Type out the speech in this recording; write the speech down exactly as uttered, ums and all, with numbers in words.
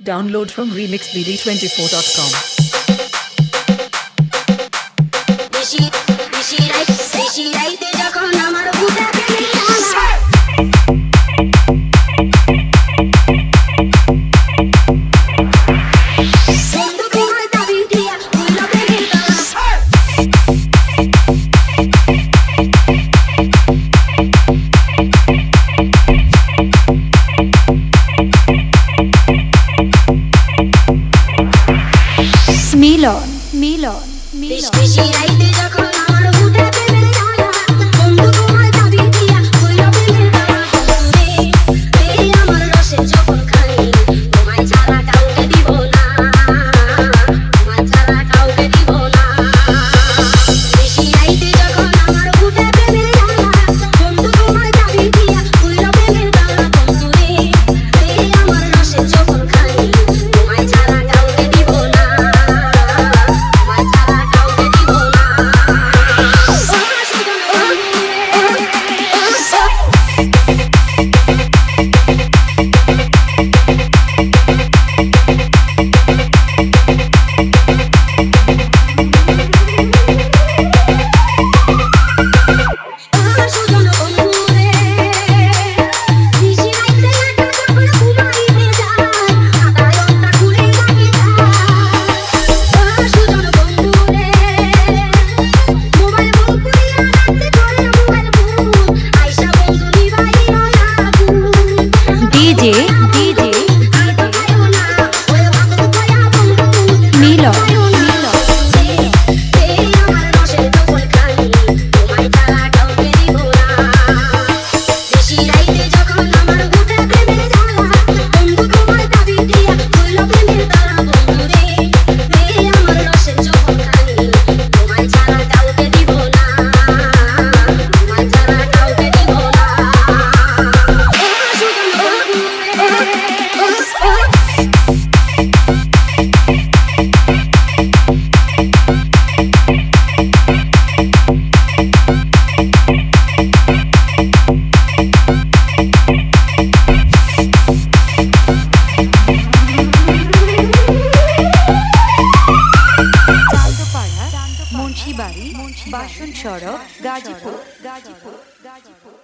Download from remix b d twenty-four dot com. Rishi, Rishi, right, Rishi, right, যখন আমার বুকে প্রেমে জ্বালা বন্ধু তোমায় দাবি দিয়া ভুইলা প্রেমের জ্বালা মিলন মিলন মিলন Rishi, right, যখন আমার বুকে প্রেমে জ্বালা বন্ধু তোমায় দাবি দিয়া ভুইলা প্রেমের জ্বালা বন্ধুরে এই আমার রসে যখন খাই তোমায় ছাড়া কাউকে দিব না তোমায় ছাড়া কাউকে দিব না Rishi, right, যখন আমার বুকে প্রেমে জ্বালা বন্ধু তোমায় দাবি দিয়া ভুইলা প্রেমের জ্বালা বন্ধুরে এই আমার রসে যখন খাই তোমায় ছাড়া কাউকে দিব না তোমায় ছাড়া কাউকে দিব না ও সুজন সুজন বন্ধুরে Rishi, right, একা যখন ঘুমাইতে যায় আদায়নটা খুলে লাগে যায় সুজন বন্ধুরে মোবাইল বন্ধ করিয়া রাখতে করে মোবাইল ফোন আইসা বন্ধু নিভাইয়া আগুন ডিজে ডিজে আর তাকায়ও না ওরে বাঁধন কয়া বন্ধু মিলন মিলন এই আমার রসের যখন খাই তোমায় ছাড়া কাউকে দিব না Rishi, right, যখন আমার বুকে প্রেমে জ্বালা বন্ধু তোমায় দাবি দিয়া ভুইলা প্রেমের জ্বালা বন্ধুরে এই আমার রসের যখন খাই তোমায় ছাড়া কাউকে দিব না তোমায় ছাড়া কাউকে দিব না ও সুজন বন্ধুরে চান্দপাড়া মুন্সিবাড়ি বাসন সড়ক গাজীপুর গাজীপুর গাজীপুর